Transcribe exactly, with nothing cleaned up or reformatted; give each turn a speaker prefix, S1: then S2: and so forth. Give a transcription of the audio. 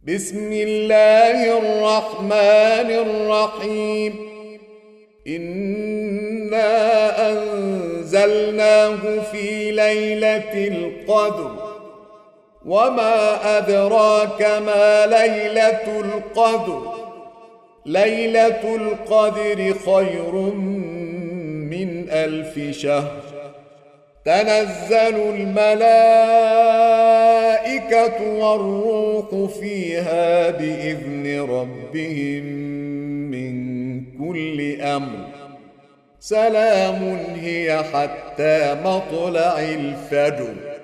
S1: بسم الله الرحمن الرحيم. إنا أنزلناه في ليلة القدر، وما أدراك ما ليلة القدر. ليلة القدر خير من ألف شهر. تنزل الملائكة والروح فيها بإذن ربهم من كل أمر. سلام هي حتى مطلع الفجر.